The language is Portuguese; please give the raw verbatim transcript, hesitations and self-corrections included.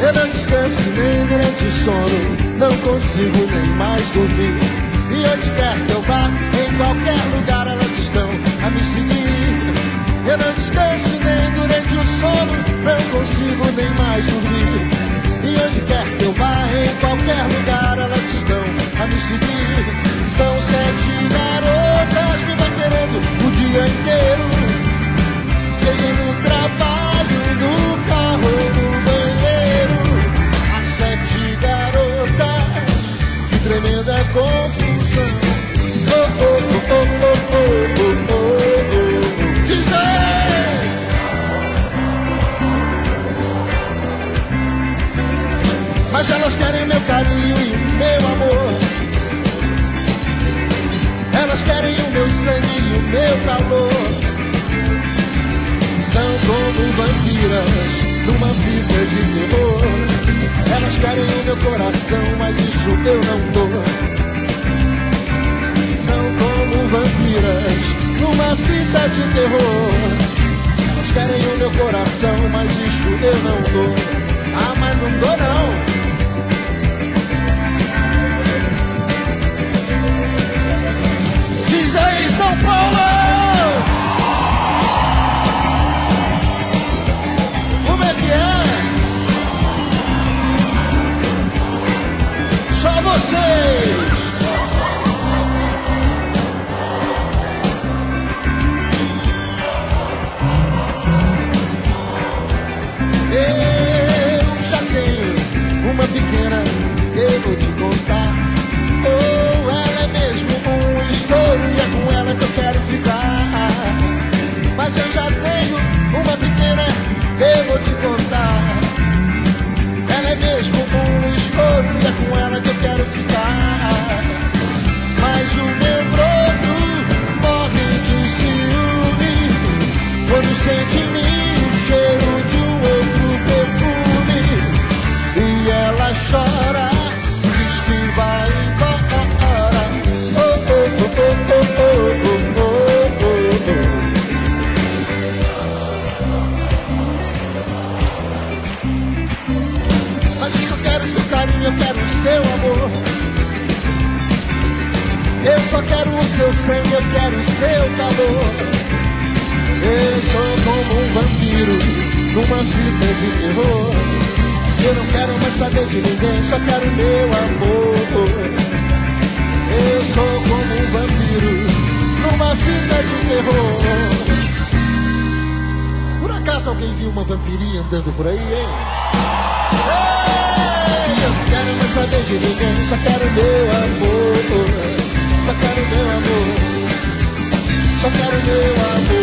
Eu não descanso nem durante o sono, não consigo nem mais dormir. E onde quer que eu vá, em qualquer lugar elas estão a me seguir. Eu não descanso nem durante o sono, não consigo nem mais dormir. E onde quer que eu vá, em qualquer lugar elas estão a me seguir. São sete garotas me paquerando o dia inteiro, seja no trabalho, no carro ou no banheiro. As sete garotas, que tremenda confusão. Oh, oh, oh, oh, oh, oh, oh, oh, oh. Diz aí! Mas elas querem meu carinho e o meu amor. Elas querem o meu sangue e o meu calor. São como vampiras numa fita de terror. Elas querem o meu coração, mas isso eu não dou. São como vampiras numa fita de terror. Elas querem o meu coração, mas isso eu não dou. Ah, mas não dou não. Diz aí, São Paulo! Como é que é? Só vocês! Eu já tenho uma pequena, eu vou te contar. Oh, ela é mesmo um estouro e é com ela que eu quero ficar. Mas eu já tenho uma pequena, eu vou te contar. Ela é mesmo um estouro e é com ela que eu quero ficar. Mas o meu broto morre de ciúme quando sente em mim o cheiro de um outro perfume. E ela chora, diz que vai embora. Oh, oh, oh, oh, oh, oh, oh, oh, oh. Mas eu só quero seu carinho, eu quero o seu amor. Eu só quero o seu sangue, eu quero o seu calor. Eu sou como um vampiro numa fita de terror. Eu não quero mais saber de ninguém, só quero meu amor. Eu sou como um vampiro numa fita de terror. Por acaso alguém viu uma vampirinha andando por aí, hein? Ei, eu não quero mais saber de ninguém, só quero meu amor. Só quero meu amor. Só quero meu amor.